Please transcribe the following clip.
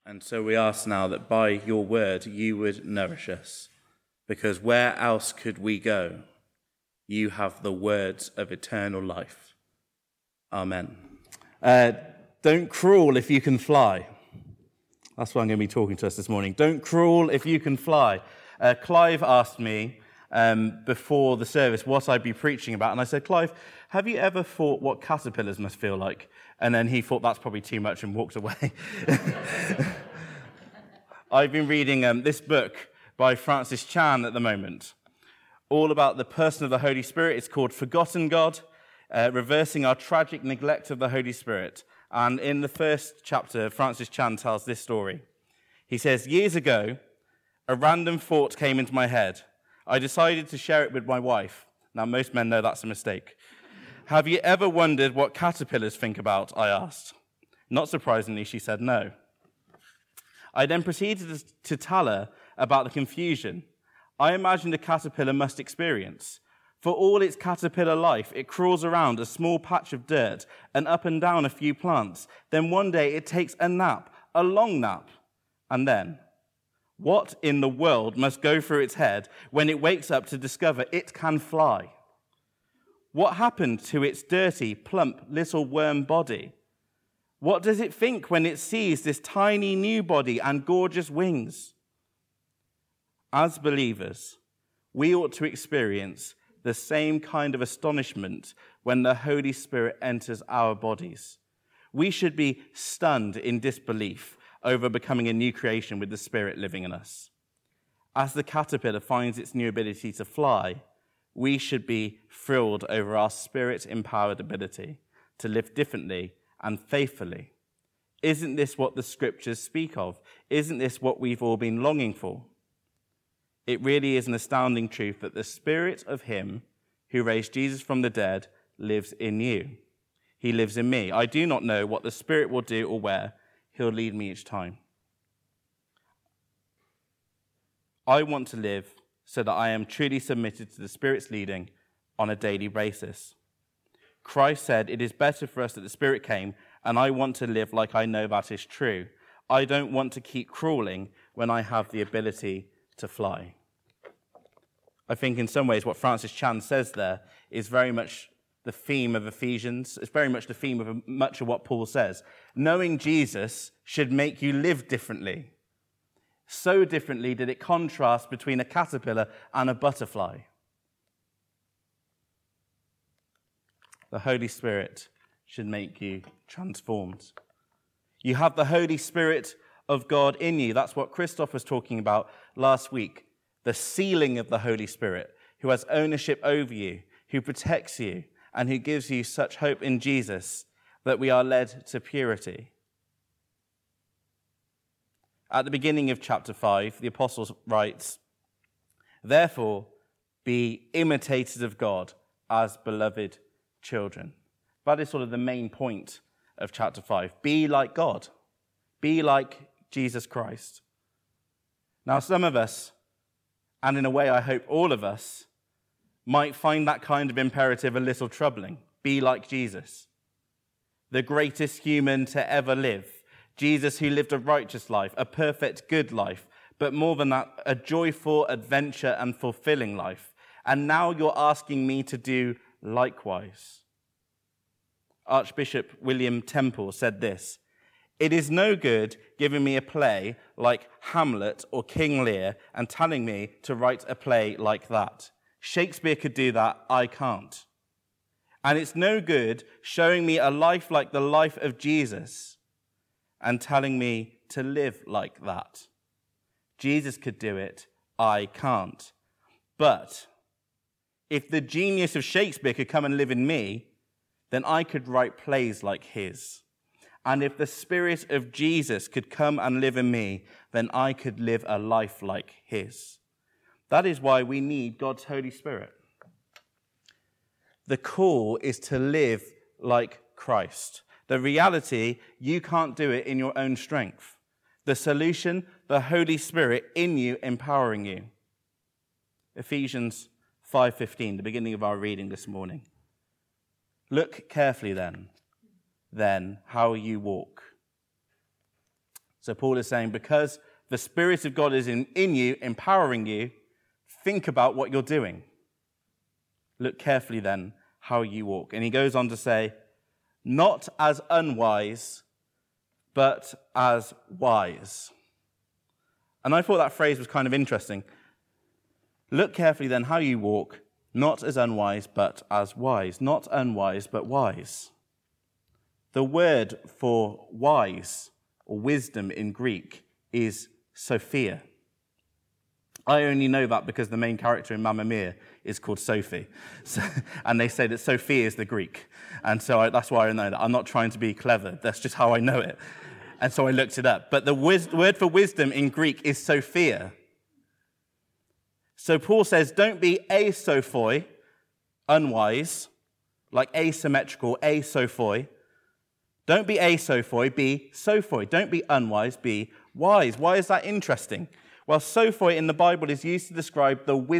And so we ask now that by your word you would nourish us, because where else could we go? You have the words of eternal life. Amen. Don't crawl if you can fly. That's what I'm going to be talking to us this morning. Don't crawl if you can fly. Clive asked me before the service what I'd be preaching about, and I said, Clive, have you ever thought what caterpillars must feel like? And then he thought that's probably too much and walked away. I've been reading this book by Francis Chan at the moment, all about the person of the Holy Spirit. It's called Forgotten God, Reversing Our Tragic Neglect of the Holy Spirit. And in the first chapter, Francis Chan tells this story. He says, years ago, a random thought came into my head. I decided to share it with my wife. Now, most men know that's a mistake. Have you ever wondered what caterpillars think about? I asked. Not surprisingly, she said no. I then proceeded to tell her about the confusion I imagined a caterpillar must experience. For all its caterpillar life, it crawls around a small patch of dirt and up and down a few plants. Then one day it takes a nap, a long nap. And then, what in the world must go through its head when it wakes up to discover it can fly? What happened to its dirty, plump, little worm body? What does it think when it sees this tiny new body and gorgeous wings? As believers, we ought to experience the same kind of astonishment when the Holy Spirit enters our bodies. We should be stunned in disbelief over becoming a new creation with the Spirit living in us. As the caterpillar finds its new ability to fly, we should be thrilled over our Spirit-empowered ability to live differently and faithfully. Isn't this what the Scriptures speak of? Isn't this what we've all been longing for? It really is an astounding truth that the Spirit of Him who raised Jesus from the dead lives in you. He lives in me. I do not know what the Spirit will do or where He'll lead me each time. I want to live so that I am truly submitted to the Spirit's leading on a daily basis. Christ said, it is better for us that the Spirit came, and I want to live like I know that is true. I don't want to keep crawling when I have the ability to fly. I think in some ways what Francis Chan says there is very much the theme of Ephesians. It's very much the theme of much of what Paul says. Knowing Jesus should make you live differently. So differently did it contrast between a caterpillar and a butterfly. The Holy Spirit should make you transformed. You have the Holy Spirit of God in you. That's what Christoph was talking about last week. The sealing of the Holy Spirit, who has ownership over you, who protects you, and who gives you such hope in Jesus that we are led to purity. At the beginning of chapter 5, the apostle writes, therefore, be imitators of God as beloved children. That is sort of the main point of chapter 5. Be like God. Be like Jesus Christ. Now, some of us, and in a way I hope all of us, might find that kind of imperative a little troubling. Be like Jesus, the greatest human to ever live. Jesus who lived a righteous life, a perfect good life, but more than that, a joyful adventure and fulfilling life. And now you're asking me to do likewise. Archbishop William Temple said this, it is no good giving me a play like Hamlet or King Lear and telling me to write a play like that. Shakespeare could do that, I can't. And it's no good showing me a life like the life of Jesus and telling me to live like that. Jesus could do it, I can't. But if the genius of Shakespeare could come and live in me, then I could write plays like his. And if the Spirit of Jesus could come and live in me, then I could live a life like his. That is why we need God's Holy Spirit. The call is to live like Christ. The reality, you can't do it in your own strength. The solution, the Holy Spirit in you, empowering you. Ephesians 5:15, the beginning of our reading this morning. Look carefully then how you walk. So Paul is saying, because the Spirit of God is in you, empowering you, think about what you're doing. Look carefully then how you walk. And he goes on to say, not as unwise, but as wise. And I thought that phrase was kind of interesting. Look carefully then how you walk, not as unwise, but as wise. Not unwise, but wise. The word for wise or wisdom in Greek is Sophia. I only know that because the main character in Mamma Mia is called Sophie. And they say that Sophia is the Greek. And so that's why I know that. I'm not trying to be clever. That's just how I know it. And so I looked it up. But the word for wisdom in Greek is Sophia. So Paul says, don't be asophoi, unwise, like asymmetrical, asophoi. Don't be asophoi, be sophoi. Don't be unwise, be wise. Why is that interesting? Well, sophoi in the Bible is used to describe the wisdom